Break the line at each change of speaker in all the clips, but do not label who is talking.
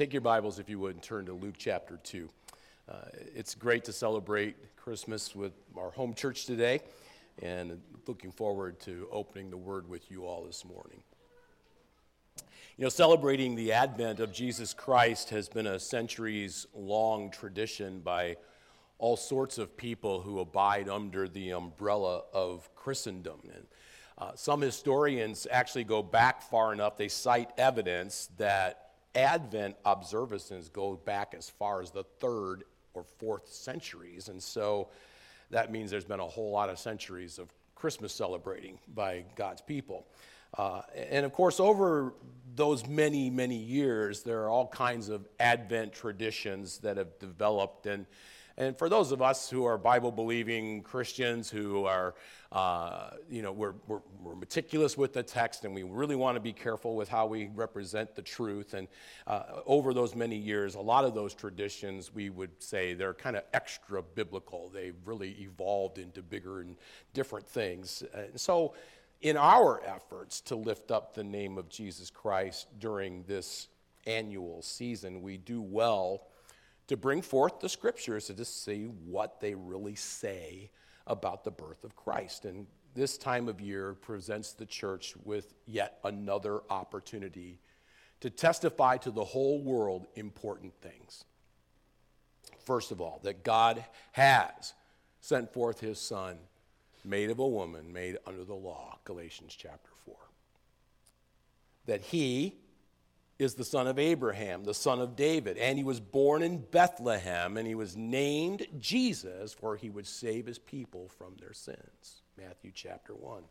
Take your Bibles, if you would, and turn to Luke chapter 2. It's great to celebrate Christmas with our home church today, and looking forward to opening the Word with you all this morning. You know, celebrating the advent of Jesus Christ has been a centuries-long tradition by all sorts of people who abide under the umbrella of Christendom. And some historians actually go back far enough, they cite evidence that Advent observances go back as far as the 3rd or 4th centuries, and so that means there's been a whole lot of centuries of Christmas celebrating by God's people. And of course, over those many, many years, there are all kinds of Advent traditions that have developed, and for those of us who are Bible-believing Christians who are, we're meticulous with the text, and we really want to be careful with how we represent the truth. And over those many years, a lot of those traditions, we would say they're kind of extra biblical. They've really evolved into bigger and different things. And so in our efforts to lift up the name of Jesus Christ during this annual season, we do well to bring forth the scriptures to just see what they really say about the birth of Christ. And this time of year presents the church with yet another opportunity to testify to the whole world important things. First of all, that God has sent forth his Son, made of a woman, made under the law, Galatians chapter 4. That he is the son of Abraham, the son of David, and he was born in Bethlehem, and he was named Jesus, for he would save his people from their sins, Matthew chapter 1.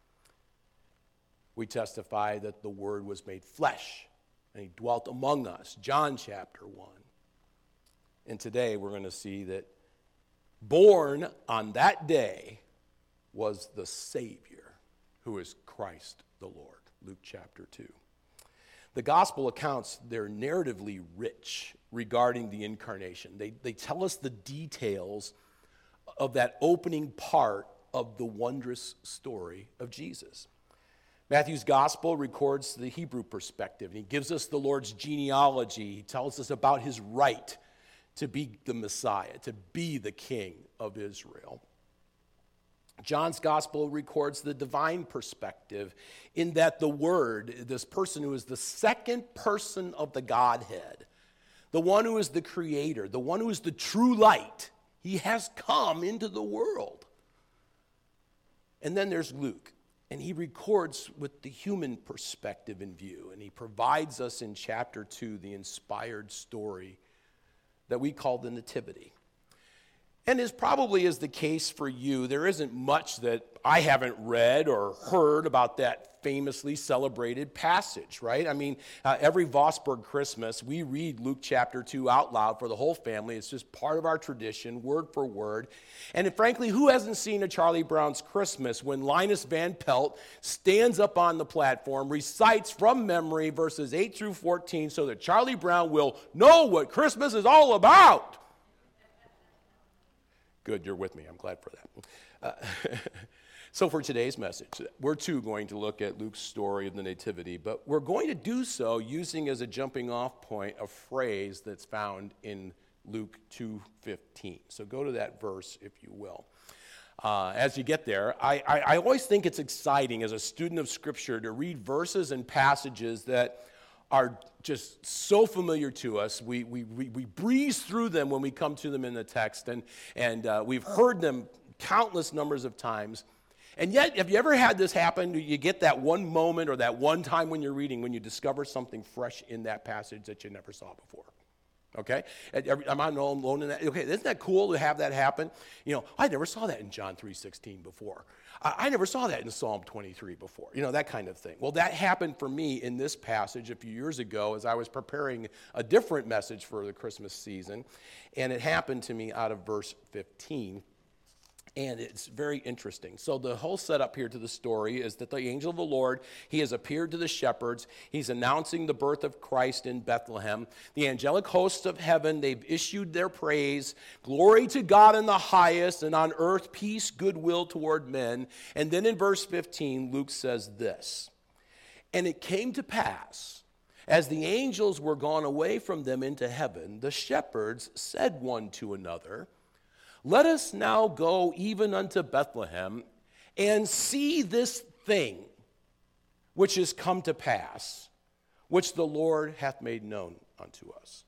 We testify that the Word was made flesh, and he dwelt among us, John chapter 1. And today we're going to see that born on that day was the Savior, who is Christ the Lord, Luke chapter 2. The gospel accounts, they're narratively rich regarding the incarnation. They tell us the details of that opening part of the wondrous story of Jesus. Matthew's gospel records the Hebrew perspective, and he gives us the Lord's genealogy. He tells us about his right to be the Messiah, to be the King of Israel. John's gospel records the divine perspective in that the Word, this person who is the second person of the Godhead, the one who is the creator, the one who is the true light, he has come into the world. And then there's Luke, and he records with the human perspective in view, and he provides us in chapter 2 the inspired story that we call the Nativity. And as probably is the case for you, there isn't much that I haven't read or heard about that famously celebrated passage, right? I mean, every Vosburg Christmas, we read Luke chapter 2 out loud for the whole family. It's just part of our tradition, word for word. And frankly, who hasn't seen a Charlie Brown's Christmas when Linus Van Pelt stands up on the platform, recites from memory verses 8 through 14 so that Charlie Brown will know what Christmas is all about? Good, you're with me. I'm glad for that. So for today's message, we're too going to look at Luke's story of the Nativity, but we're going to do so using as a jumping off point a phrase that's found in Luke 2:15. So go to that verse, if you will. As you get there, I always think it's exciting as a student of Scripture to read verses and passages that are just so familiar to us. We breeze through them when we come to them in the text, and we've heard them countless numbers of times. And yet, have you ever had this happen? You get that one moment or that one time when you're reading when you discover something fresh in that passage that you never saw before? Okay? Am I alone in that? Okay, isn't that cool to have that happen? You know, I never saw that in John 3:16 before. I never saw that in Psalm 23 before. You know, that kind of thing. Well, that happened for me in this passage a few years ago as I was preparing a different message for the Christmas season. And it happened to me out of verse 15. And it's very interesting. So the whole setup here to the story is that the angel of the Lord, he has appeared to the shepherds. He's announcing the birth of Christ in Bethlehem. The angelic hosts of heaven, they've issued their praise. Glory to God in the highest, and on earth peace, goodwill toward men. And then in verse 15, Luke says this. And it came to pass, As the angels were gone away from them into heaven, the shepherds said one to another, "Let us now go even unto Bethlehem, and see this thing which is come to pass, which the Lord hath made known unto us."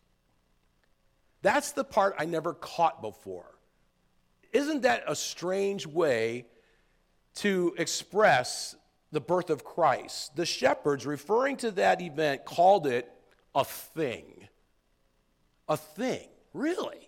That's the part I never caught before. Isn't that a strange way to express the birth of Christ? The shepherds, referring to that event, called it a thing. A thing, really?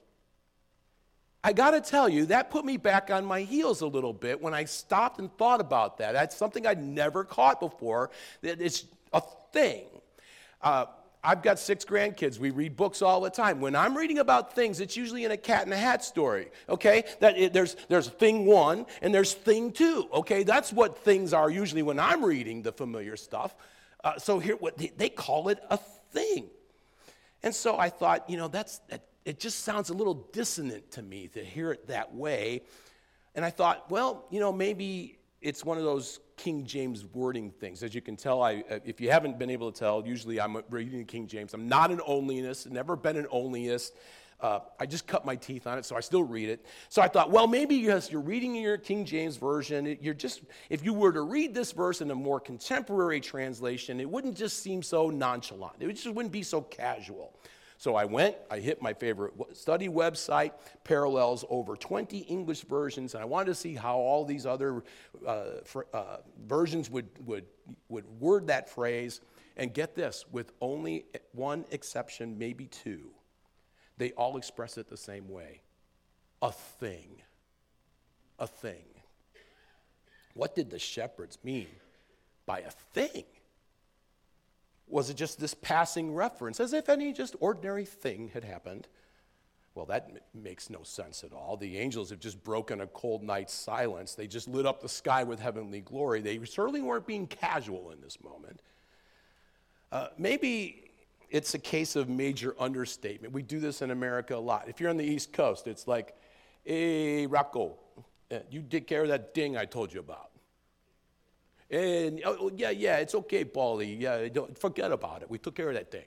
I got to tell you, that put me back on my heels a little bit when I stopped and thought about that. That's something I'd never caught before. It's a thing. I've got 6 grandkids. We read books all the time. When I'm reading about things, it's usually in a cat in a hat story, okay? There's thing 1 and there's thing 2, okay? That's what things are usually when I'm reading the familiar stuff. So here, they call it a thing. And so I thought, it just sounds a little dissonant to me to hear it that way. And I thought, well, maybe it's one of those King James wording things. As you can tell, if you haven't been able to tell, usually I'm reading King James. I'm not an onlyist, never been an onlyist. I just cut my teeth on it, so I still read it. So I thought, well, maybe yes, you're reading in your King James version. If you were to read this verse in a more contemporary translation, it wouldn't just seem so nonchalant. It just wouldn't be so casual. So I hit my favorite study website, parallels over 20 English versions, and I wanted to see how all these other versions would word that phrase. And get this, with only one exception, maybe 2, they all express it the same way. A thing. A thing. What did the shepherds mean by a thing? Was it just this passing reference, as if any just ordinary thing had happened? Well, that makes no sense at all. The angels have just broken a cold night's silence. They just lit up the sky with heavenly glory. They certainly weren't being casual in this moment. Maybe it's a case of major understatement. We do this in America a lot. If you're on the East Coast, it's like, "Hey, Rocco, you take care of that ding I told you about." And, yeah, it's okay, Paulie. Yeah, don't forget about it. We took care of that thing,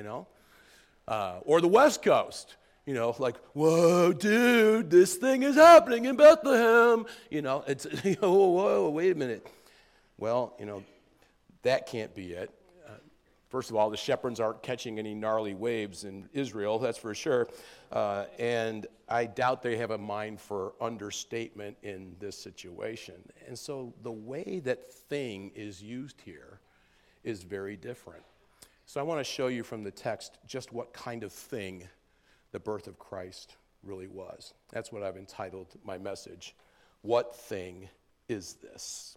Or the West Coast, like, "Whoa, dude, this thing is happening in Bethlehem." It's, whoa, wait a minute. Well, that can't be it. First of all, the shepherds aren't catching any gnarly waves in Israel, that's for sure. And I doubt they have a mind for understatement in this situation. And so the way that thing is used here is very different. So I want to show you from the text just what kind of thing the birth of Christ really was. That's what I've entitled my message. What thing is this?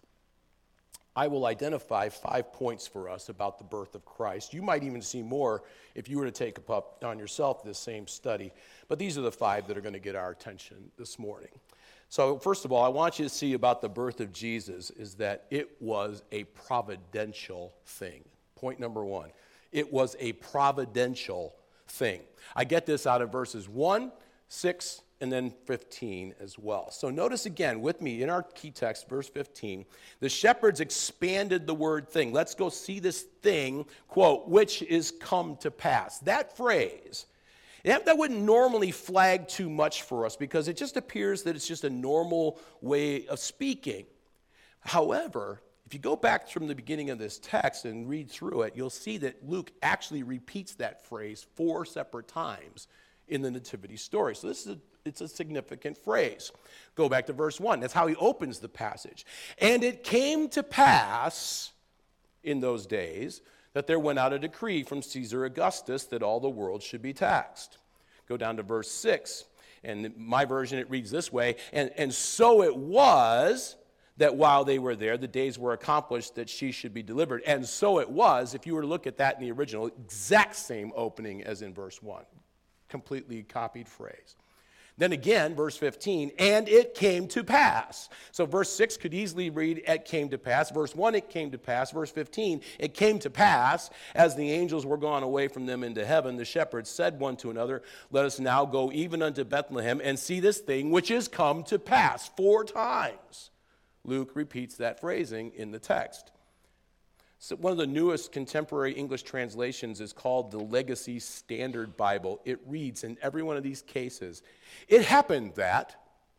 I will identify 5 points for us about the birth of Christ. You might even see more if you were to take up on yourself this same study. But these are the 5 that are going to get our attention this morning. So first of all, I want you to see about the birth of Jesus is that it was a providential thing. Point number 1. It was a providential thing. I get this out of verses 1, 6, and then 15 as well. So notice again with me in our key text, verse 15, the shepherds expanded the word thing. Let's go see this thing, quote, which is come to pass. That phrase, that wouldn't normally flag too much for us because it just appears that it's just a normal way of speaking. However, if you go back from the beginning of this text and read through it, you'll see that Luke actually repeats that phrase 4 separate times in the nativity story. So it's a significant phrase. Go back to verse 1. That's how he opens the passage. "And it came to pass in those days that there went out a decree from Caesar Augustus that all the world should be taxed." Go down to verse 6. And in my version, it reads this way, and so it was that while they were there, the days were accomplished that she should be delivered. And so it was, if you were to look at that in the original, exact same opening as in verse 1. Completely copied phrase. Then again, verse 15, "and it came to pass." So verse 6 could easily read, "it came to pass." Verse 1, "it came to pass." Verse 15, "it came to pass, as the angels were gone away from them into heaven, the shepherds said one to another, Let us now go even unto Bethlehem and see this thing which is come to pass." 4 times Luke repeats that phrasing in the text. So one of the newest contemporary English translations is called the Legacy Standard Bible. It reads in every one of these cases, it happened that, ...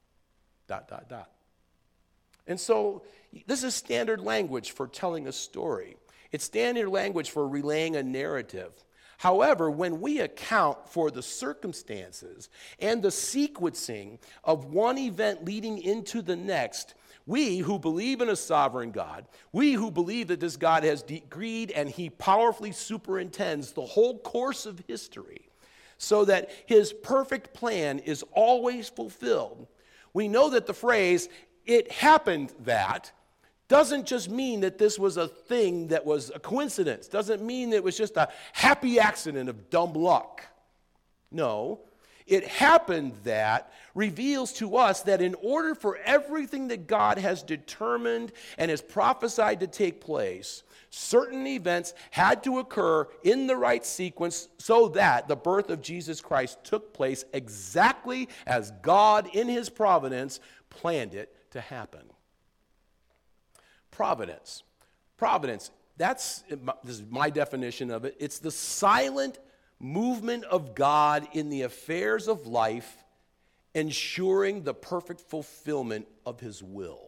And so this is standard language for telling a story. It's standard language for relaying a narrative. However, when we account for the circumstances and the sequencing of one event leading into the next, we who believe in a sovereign God, we who believe that this God has decreed and he powerfully superintends the whole course of history so that his perfect plan is always fulfilled, we know that the phrase, "it happened that," doesn't just mean that this was a thing that was a coincidence. Doesn't mean that it was just a happy accident of dumb luck. No, "it happened that" reveals to us that in order for everything that God has determined and has prophesied to take place, certain events had to occur in the right sequence so that the birth of Jesus Christ took place exactly as God in his providence planned it to happen. Providence. Providence, this is my definition of it. It's the silent movement of God in the affairs of life, ensuring the perfect fulfillment of his will.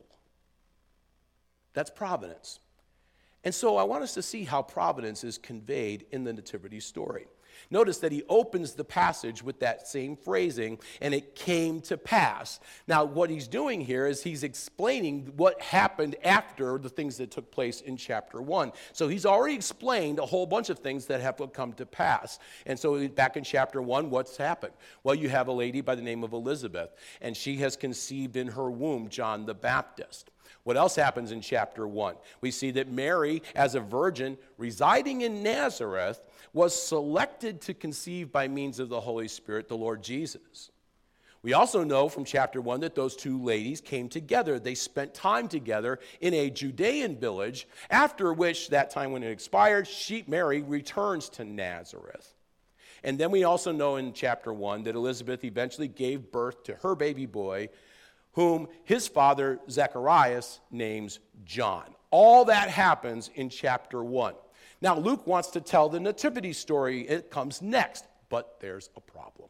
That's providence. And so I want us to see how providence is conveyed in the nativity story. Notice that he opens the passage with that same phrasing, and it came to pass. Now, what he's doing here is he's explaining what happened after the things that took place in chapter 1. So he's already explained a whole bunch of things that have come to pass. And so back in chapter 1, what's happened? Well, you have a lady by the name of Elizabeth, and she has conceived in her womb John the Baptist. What else happens in chapter 1? We see that Mary, as a virgin residing in Nazareth, was selected to conceive by means of the Holy Spirit, the Lord Jesus. We also know from chapter 1 that those two ladies came together. They spent time together in a Judean village, after which, that time when it expired, Mary returns to Nazareth. And then we also know in chapter 1 that Elizabeth eventually gave birth to her baby boy, whom his father, Zacharias, names John. All that happens in chapter 1. Now, Luke wants to tell the nativity story. It comes next, but there's a problem.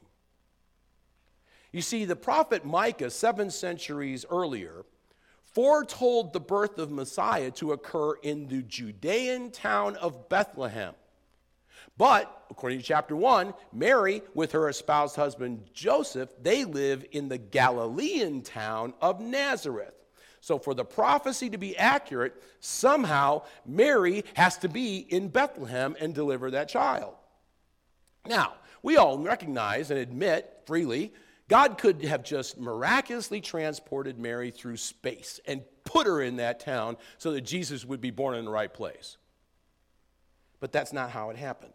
You see, the prophet Micah, 7 centuries earlier, foretold the birth of Messiah to occur in the Judean town of Bethlehem. But, according to chapter 1, Mary, with her espoused husband Joseph, they live in the Galilean town of Nazareth. So for the prophecy to be accurate, somehow Mary has to be in Bethlehem and deliver that child. Now, we all recognize and admit freely, God could have just miraculously transported Mary through space and put her in that town so that Jesus would be born in the right place. But that's not how it happened.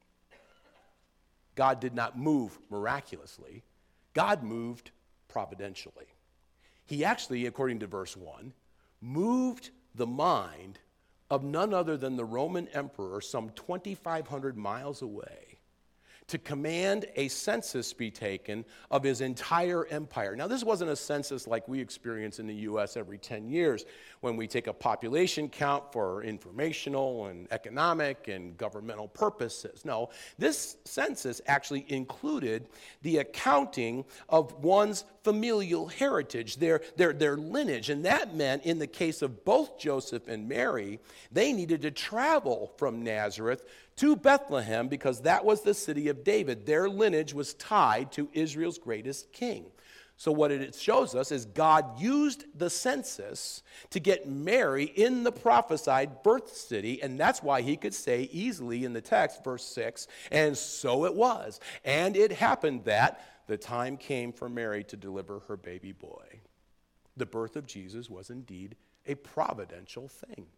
God did not move miraculously. God moved providentially. He actually, according to verse 1, moved the mind of none other than the Roman emperor some 2,500 miles away to command a census be taken of his entire empire. Now, this wasn't a census like we experience in the U.S. every 10 years when we take a population count for informational and economic and governmental purposes. No, this census actually included the accounting of one's familial heritage, their lineage. And that meant, in the case of both Joseph and Mary, they needed to travel from Nazareth to Bethlehem because that was the city of David. Their lineage was tied to Israel's greatest king. So what it shows us is God used the census to get Mary in the prophesied birth city, and that's why he could say easily in the text, verse 6, and so it was. And it happened that the time came for Mary to deliver her baby boy. The birth of Jesus was indeed a providential thing.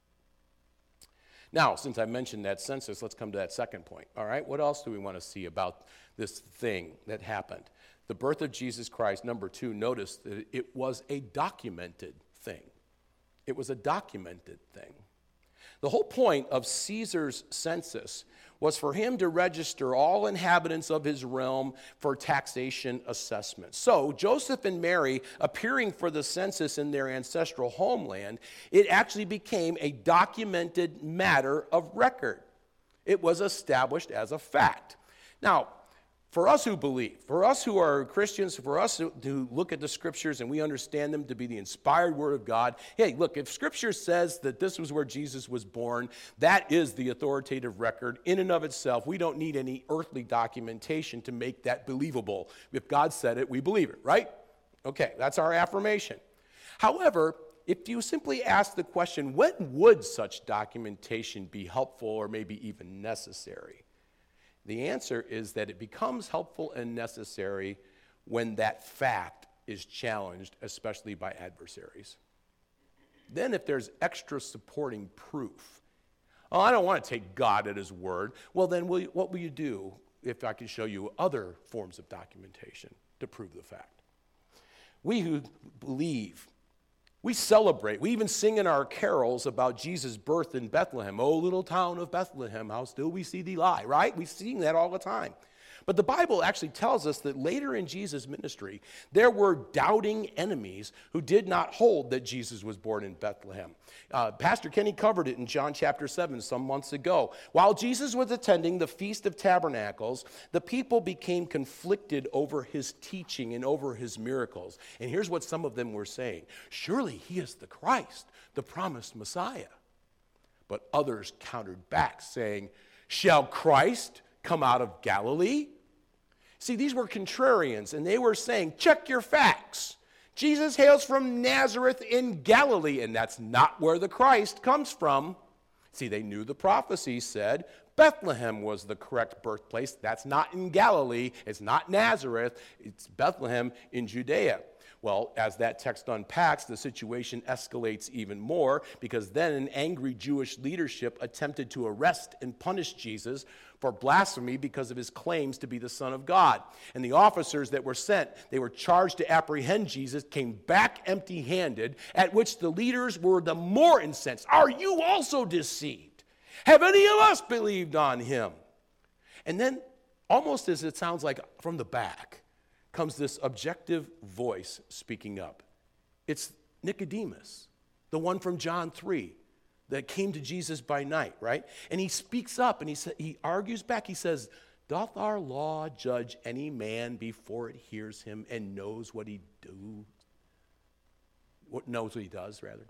Now, since I mentioned that census, let's come to that second point. All right, what else do we want to see about this thing that happened? The birth of Jesus Christ, number 2, notice that it was a documented thing. It was a documented thing. The whole point of Caesar's census was for him to register all inhabitants of his realm for taxation assessment. So Joseph and Mary appearing for the census in their ancestral homeland, it actually became a documented matter of record. It was established as a fact. Now, for us who believe, for us who are Christians, for us who look at the scriptures and we understand them to be the inspired word of God, hey, look, if scripture says that this was where Jesus was born, that is the authoritative record in and of itself. We don't need any earthly documentation to make that believable. If God said it, we believe it, right? Okay, that's our affirmation. However, if you simply ask the question, when would such documentation be helpful or maybe even necessary? The answer is that it becomes helpful and necessary when that fact is challenged, especially by adversaries. Then if there's extra supporting proof, oh, I don't want to take God at his word, well then what will you do if I can show you other forms of documentation to prove the fact? We who believe, we celebrate. We even sing in our carols about Jesus' birth in Bethlehem. Oh, little town of Bethlehem, how still we see thee lie, right? We sing that all the time. But the Bible actually tells us that later in Jesus' ministry, there were doubting enemies who did not hold that Jesus was born in Bethlehem. Pastor Kenny covered it in John chapter 7 some months ago. While Jesus was attending the Feast of Tabernacles, the people became conflicted over his teaching and over his miracles. And here's what some of them were saying. Surely he is the Christ, the promised Messiah. But others countered back, saying, shall Christ come out of Galilee? See, these were contrarians, and they were saying, check your facts. Jesus hails from Nazareth in Galilee, and that's not where the Christ comes from. See, they knew the prophecy said Bethlehem was the correct birthplace. That's not in Galilee. It's not Nazareth. It's Bethlehem in Judea. Well, as that text unpacks, the situation escalates even more because then an angry Jewish leadership attempted to arrest and punish Jesus for blasphemy because of his claims to be the Son of God. And the officers that were sent, they were charged to apprehend Jesus, came back empty-handed, at which the leaders were the more incensed. Are you also deceived? Have any of us believed on him? And then, almost as it sounds like from the back, comes this objective voice speaking up. It's Nicodemus, the one from John 3 that came to Jesus by night, right? And he speaks up and he argues back. He says, doth our law judge any man before it hears him and knows what he does, rather?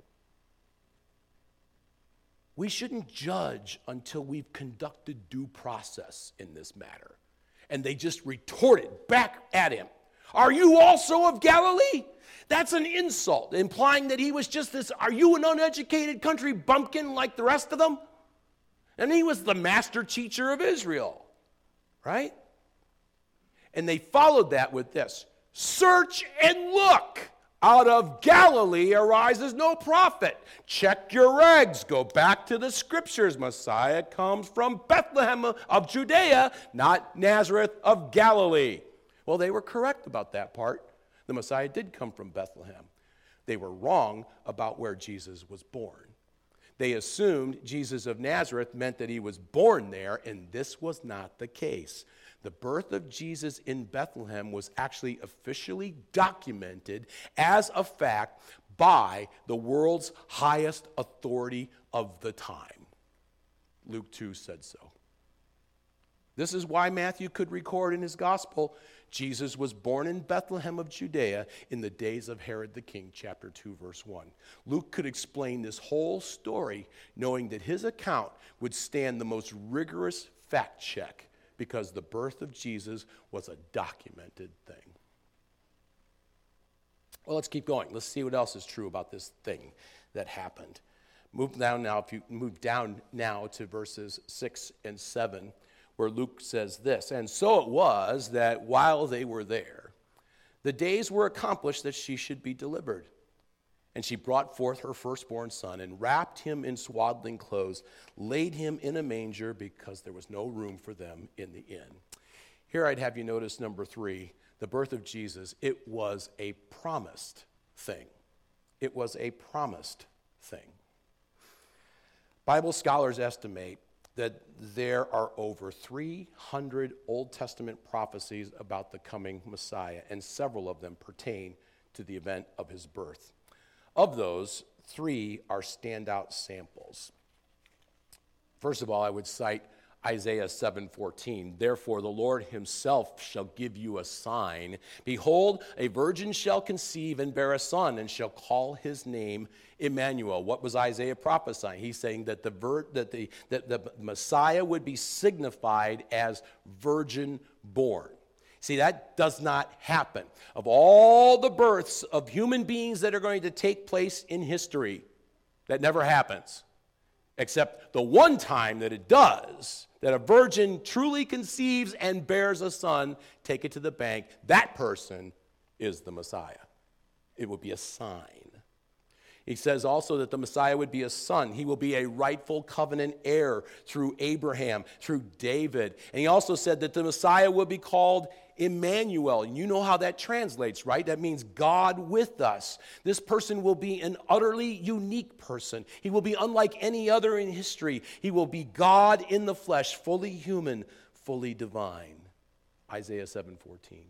We shouldn't judge until we've conducted due process in this matter. And they just retorted back at him. Are you also of Galilee? That's an insult, implying that he was just this, are you an uneducated country bumpkin like the rest of them? And he was the master teacher of Israel, right? And they followed that with this, search and look. Out of Galilee arises no prophet. Check your regs. Go back to the scriptures. Messiah comes from Bethlehem of Judea, not Nazareth of Galilee. Well, they were correct about that part. The Messiah did come from Bethlehem. They were wrong about where Jesus was born. They assumed Jesus of Nazareth meant that he was born there, and this was not the case. The birth of Jesus in Bethlehem was actually officially documented as a fact by the world's highest authority of the time. Luke 2 said so. This is why Matthew could record in his gospel, Jesus was born in Bethlehem of Judea in the days of Herod the king, chapter 2, verse 1. Luke could explain this whole story knowing that his account would stand the most rigorous fact check because the birth of Jesus was a documented thing. Well, let's keep going. Let's see what else is true about this thing that happened. If you move down now to verses 6 and 7, where Luke says this, and so it was that while they were there, the days were accomplished that she should be delivered. And she brought forth her firstborn son and wrapped him in swaddling clothes, laid him in a manger because there was no room for them in the inn. Here I'd have you notice number 3, the birth of Jesus. It was a promised thing. It was a promised thing. Bible scholars estimate that there are over 300 Old Testament prophecies about the coming Messiah, and several of them pertain to the event of his birth. Of those, 3 are standout samples. First of all, I would cite Isaiah 7:14. Therefore, the Lord himself shall give you a sign. Behold, a virgin shall conceive and bear a son, and shall call his name Emmanuel. What was Isaiah prophesying? He's saying that the Messiah would be signified as virgin born. See, that does not happen. Of all the births of human beings that are going to take place in history, that never happens. Except the one time that it does, that a virgin truly conceives and bears a son, take it to the bank, that person is the Messiah. It will be a sign. He says also that the Messiah would be a son. He will be a rightful covenant heir through Abraham, through David. And he also said that the Messiah will be called Emmanuel. And you know how that translates, right? That means God with us. This person will be an utterly unique person. He will be unlike any other in history. He will be God in the flesh, fully human, fully divine. Isaiah 7:14.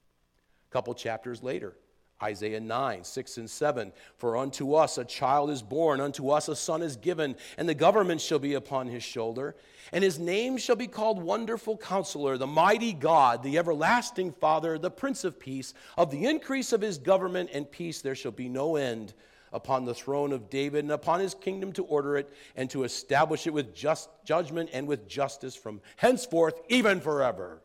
A couple chapters later, Isaiah 9:6-7. For unto us a child is born, unto us a son is given, and the government shall be upon his shoulder. And his name shall be called Wonderful Counselor, the Mighty God, the Everlasting Father, the Prince of Peace. Of the increase of his government and peace there shall be no end, upon the throne of David and upon his kingdom, to order it and to establish it with just judgment and with justice from henceforth even forever.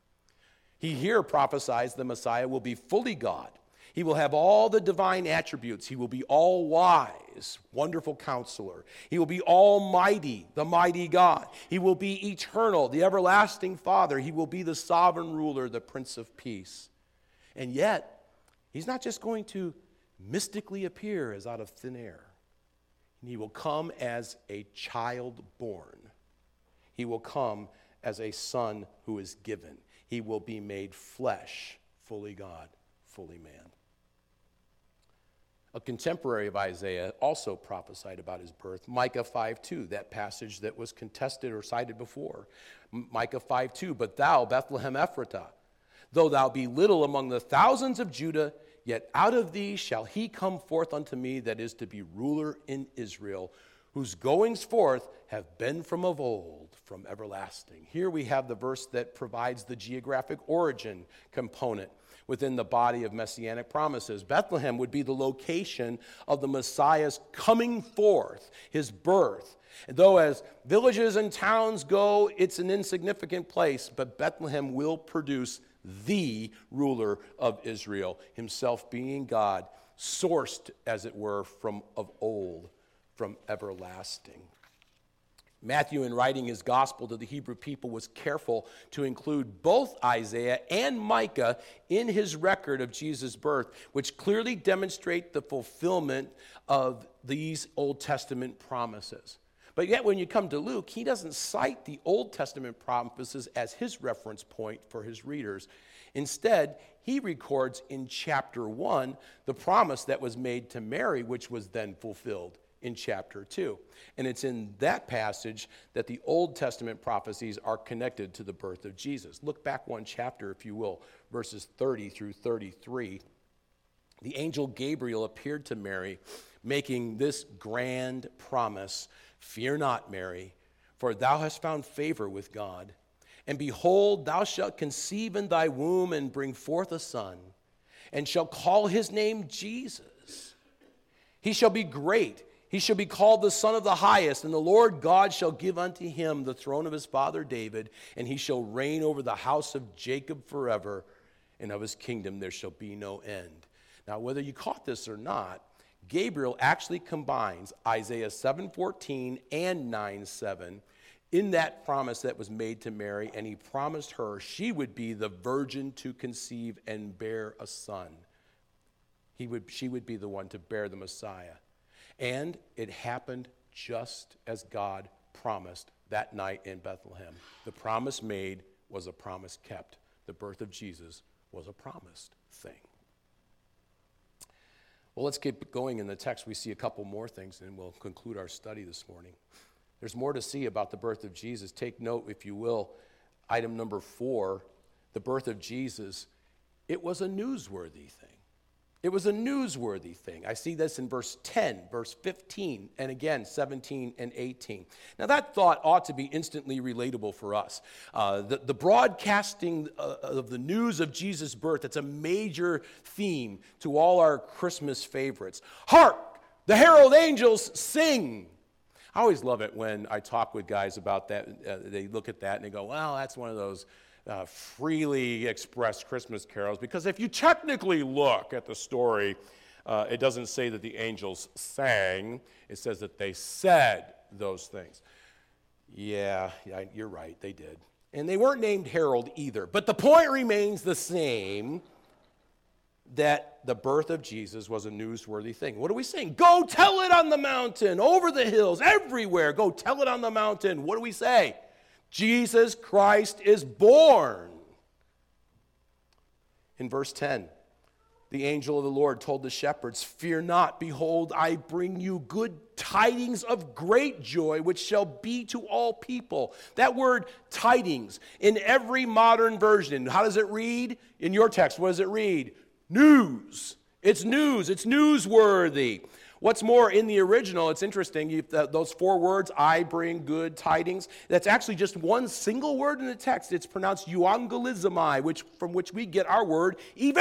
He here prophesies the Messiah will be fully God. He will have all the divine attributes. He will be all wise, Wonderful Counselor. He will be almighty, the mighty God. He will be eternal, the everlasting Father. He will be the sovereign ruler, the Prince of Peace. And yet, he's not just going to mystically appear as out of thin air. He will come as a child born. He will come as a son who is given. He will be made flesh, fully God, fully man. A contemporary of Isaiah also prophesied about his birth, Micah 5:2, that passage that was contested or cited before. Micah 5:2, but thou, Bethlehem Ephratah, though thou be little among the thousands of Judah, yet out of thee shall he come forth unto me that is to be ruler in Israel, whose goings forth have been from of old, from everlasting. Here we have the verse that provides the geographic origin component within the body of messianic promises. Bethlehem would be the location of the Messiah's coming forth, his birth. And though as villages and towns go, it's an insignificant place, but Bethlehem will produce the ruler of Israel, himself being God, sourced, as it were, from of old, from everlasting. Matthew, in writing his gospel to the Hebrew people, was careful to include both Isaiah and Micah in his record of Jesus' birth, which clearly demonstrate the fulfillment of these Old Testament promises. But yet when you come to Luke, he doesn't cite the Old Testament promises as his reference point for his readers. Instead, he records in chapter 1 the promise that was made to Mary, which was then fulfilled in chapter 2. And it's in that passage that the Old Testament prophecies are connected to the birth of Jesus. Look back one chapter, if you will, verses 30 through 33. The angel Gabriel appeared to Mary, making this grand promise, "Fear not, Mary, for thou hast found favor with God. And behold, thou shalt conceive in thy womb and bring forth a son, and shalt call his name Jesus. He shall be great. He shall be called the Son of the Highest, and the Lord God shall give unto him the throne of his father David, and he shall reign over the house of Jacob forever, and of his kingdom there shall be no end." Now, whether you caught this or not, Gabriel actually combines Isaiah 7:14 and 9:7 in that promise that was made to Mary, and he promised her she would be the virgin to conceive and bear a son. She would be the one to bear the Messiah. And it happened just as God promised that night in Bethlehem. The promise made was a promise kept. The birth of Jesus was a promised thing. Well, let's keep going in the text. We see a couple more things, and we'll conclude our study this morning. There's more to see about the birth of Jesus. Take note, if you will, item number 4, the birth of Jesus. It was a newsworthy thing. It was a newsworthy thing. I see this in verse 10, verse 15, and again, 17 and 18. Now, that thought ought to be instantly relatable for us. The broadcasting of the news of Jesus' birth, that's a major theme to all our Christmas favorites. Hark, the herald angels sing. I always love it when I talk with guys about that. They look at that and they go, well, that's one of those freely expressed Christmas carols, because if you technically look at the story, it doesn't say that the angels sang. It says that they said those things. Yeah, you're right, they did. And they weren't named herald either. But the point remains the same, that the birth of Jesus was a newsworthy thing. What are we saying? Go tell it on the mountain, over the hills, everywhere. Go tell it on the mountain. What do we say? Jesus Christ is born. In verse 10, the angel of the Lord told the shepherds, fear not, behold, I bring you good tidings of great joy, which shall be to all people. That word tidings, in every modern version, how does it read? In your text, what does it read? News. It's news. It's newsworthy. What's more, in the original, it's interesting, those 4 words, I bring good tidings, that's actually just one single word in the text. It's pronounced euangelizomai, from which we get our word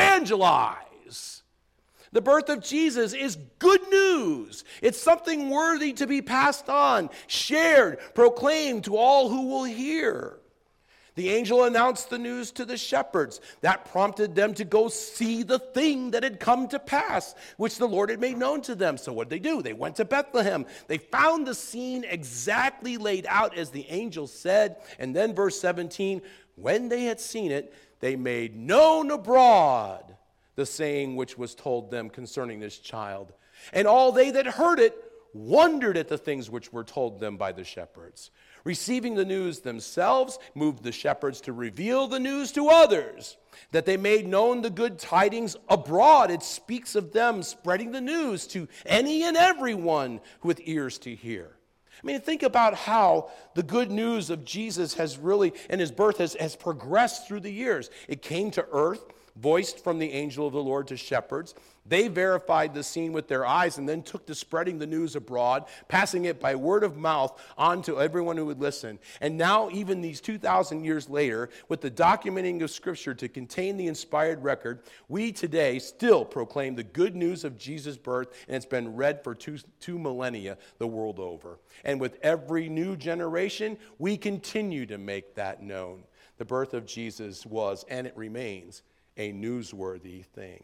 evangelize. The birth of Jesus is good news. It's something worthy to be passed on, shared, proclaimed to all who will hear. The angel announced the news to the shepherds. That prompted them to go see the thing that had come to pass, which the Lord had made known to them. So what did they do? They went to Bethlehem. They found the scene exactly laid out as the angel said. And then verse 17, when they had seen it, they made known abroad the saying which was told them concerning this child. And all they that heard it wondered at the things which were told them by the shepherds. Receiving the news themselves moved the shepherds to reveal the news to others, that they made known the good tidings abroad. It speaks of them spreading the news to any and everyone with ears to hear. I mean, think about how the good news of Jesus has really, and his birth has progressed through the years. It came to earth, voiced from the angel of the Lord to shepherds. They verified the scene with their eyes and then took to spreading the news abroad, passing it by word of mouth on to everyone who would listen. And now, even these 2,000 years later, with the documenting of Scripture to contain the inspired record, we today still proclaim the good news of Jesus' birth, and it's been read for two millennia the world over. And with every new generation, we continue to make that known. The birth of Jesus was, and it remains, a newsworthy thing.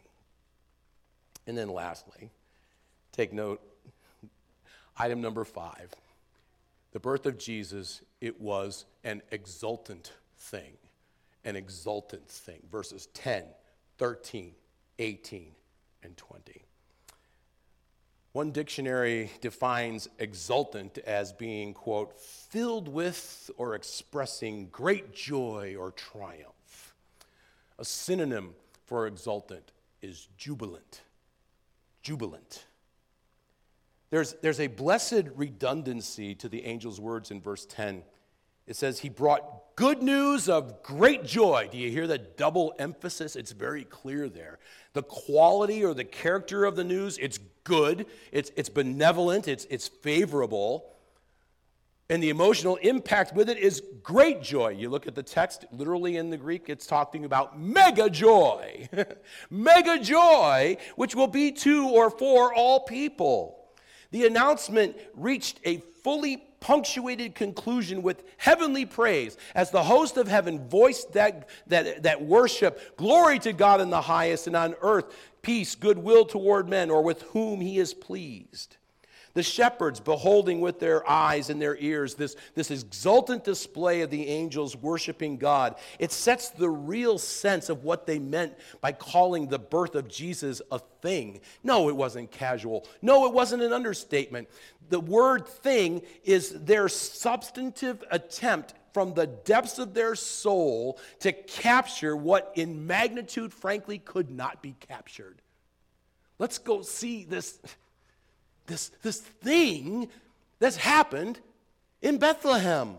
And then lastly, take note, item number 5. The birth of Jesus, it was an exultant thing. An exultant thing. Verses 10, 13, 18, and 20. One dictionary defines exultant as being, quote, filled with or expressing great joy or triumph. A synonym for exultant is jubilant. Jubilant. There's a blessed redundancy to the angel's words in verse 10. It says he brought good news of great joy. Do you hear the double emphasis? It's very clear there. The quality or the character of the news, it's good, it's benevolent, it's favorable. And the emotional impact with it is great joy. You look at the text, literally in the Greek, it's talking about mega joy. Mega joy, which will be to or for all people. The announcement reached a fully punctuated conclusion with heavenly praise as the host of heaven voiced that worship, glory to God in the highest, and on earth peace, goodwill toward men, or with whom he is pleased. The shepherds, beholding with their eyes and their ears this exultant display of the angels worshiping God, it sets the real sense of what they meant by calling the birth of Jesus a thing. No, it wasn't casual. No, it wasn't an understatement. The word thing is their substantive attempt from the depths of their soul to capture what in magnitude, frankly, could not be captured. Let's go see this thing that's happened, in Bethlehem.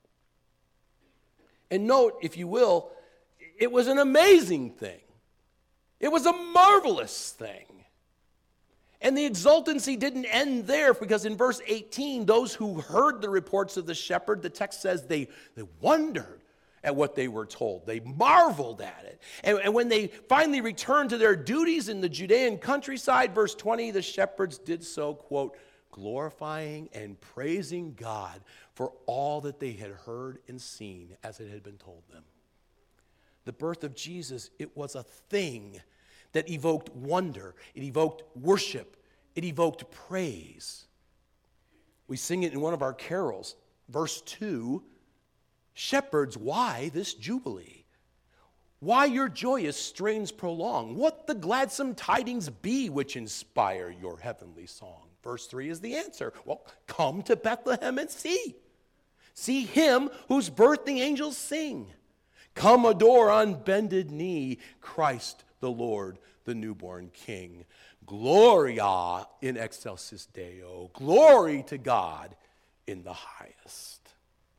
And note, if you will, it was an amazing thing. It was a marvelous thing. And the exultancy didn't end there, because in verse 18, those who heard the reports of the shepherd, the text says they wondered at what they were told. They marveled at it. And when they finally returned to their duties in the Judean countryside, verse 20, the shepherds did so, quote, glorifying and praising God for all that they had heard and seen as it had been told them. The birth of Jesus, it was a thing that evoked wonder, it evoked worship, it evoked praise. We sing it in one of our carols, verse 2, shepherds, why this jubilee? Why your joyous strains prolong? What the gladsome tidings be which inspire your heavenly song? Verse 3 is the answer. Well, come to Bethlehem and see. See him whose birth the angels sing. Come adore on bended knee Christ the Lord, the newborn King. Gloria in excelsis Deo. Glory to God in the highest.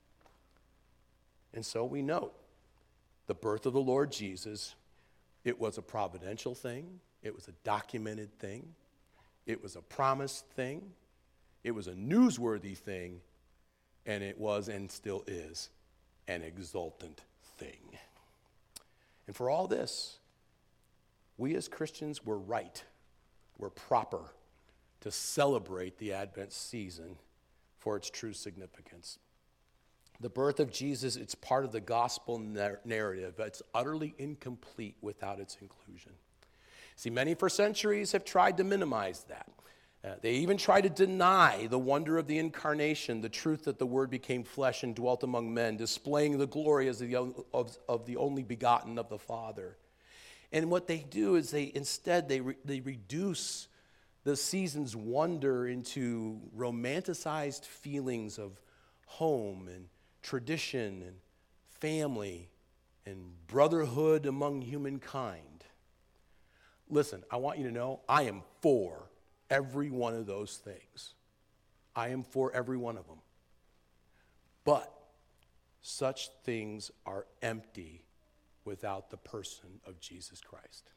And so we note the birth of the Lord Jesus. It was a providential thing. It was a documented thing. It was a promised thing. It was a newsworthy thing. And it was and still is an exultant thing. And for all this, we as Christians were right, we're proper to celebrate the Advent season for its true significance. The birth of Jesus, it's part of the gospel narrative, but it's utterly incomplete without its inclusion. See, many for centuries have tried to minimize that. They even try to deny the wonder of the incarnation, the truth that the Word became flesh and dwelt among men, displaying the glory as of the only begotten of the Father. And what they do is they reduce the season's wonder into romanticized feelings of home and tradition and family and brotherhood among humankind. Listen, I want you to know I am for every one of those things. I am for every one of them. But such things are empty without the person of Jesus Christ.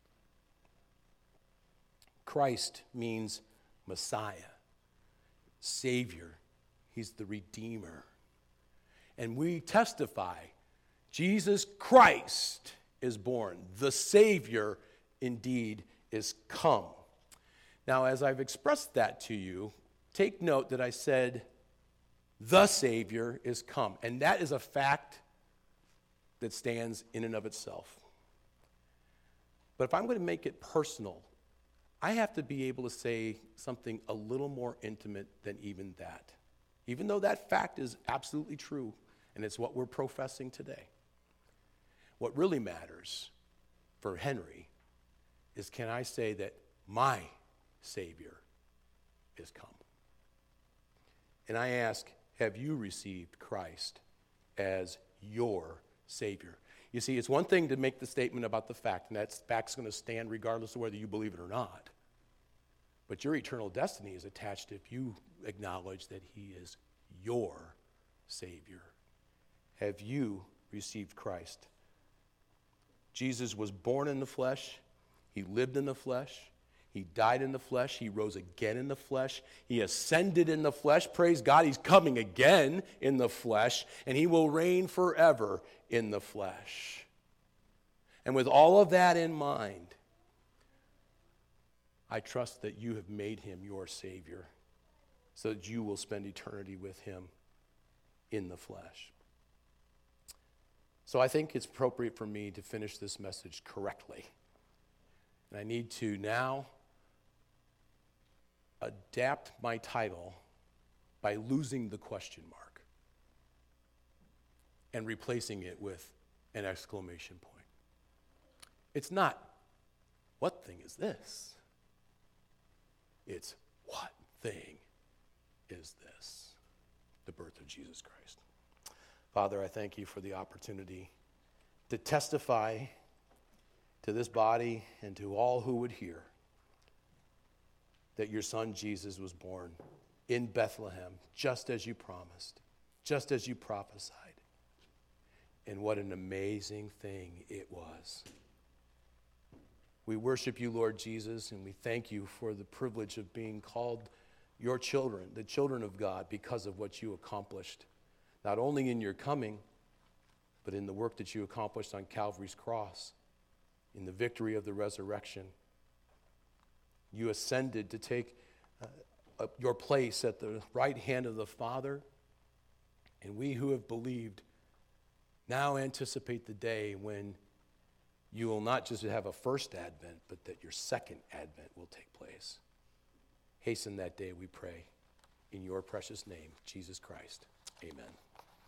Christ means Messiah, Savior. He's the Redeemer. And we testify, Jesus Christ is born. The Savior indeed is come. Now, as I've expressed that to you, take note that I said, the Savior is come. And that is a fact that stands in and of itself. But if I'm going to make it personal, I have to be able to say something a little more intimate than even that. Even though that fact is absolutely true, and it's what we're professing today. What really matters for Henry is, can I say that my Savior is come? And I ask, have you received Christ as your Savior? You see, it's one thing to make the statement about the fact, and that fact's going to stand regardless of whether you believe it or not. But your eternal destiny is attached if you acknowledge that He is your Savior. Have you received Christ? Jesus was born in the flesh. He lived in the flesh. He died in the flesh. He rose again in the flesh. He ascended in the flesh. Praise God, He's coming again in the flesh, and He will reign forever in the flesh. And with all of that in mind, I trust that you have made Him your Savior so that you will spend eternity with Him in the flesh. So I think it's appropriate for me to finish this message correctly. And I need to now adapt my title by losing the question mark and replacing it with an exclamation point. It's not, what thing is this? It's, what thing is this? The birth of Jesus Christ. Father, I thank You for the opportunity to testify to this body and to all who would hear that Your Son Jesus was born in Bethlehem, just as you promised, just as you prophesied. And what an amazing thing it was. We worship you, Lord Jesus, and we thank you for the privilege of being called your children, the children of God, because of what you accomplished, not only in your coming, but in the work that you accomplished on Calvary's cross, in the victory of the resurrection. You ascended to take your place at the right hand of the Father, and we who have believed now anticipate the day when you will not just have a first advent, but that your second advent will take place. Hasten that day, we pray. In your precious name, Jesus Christ. Amen.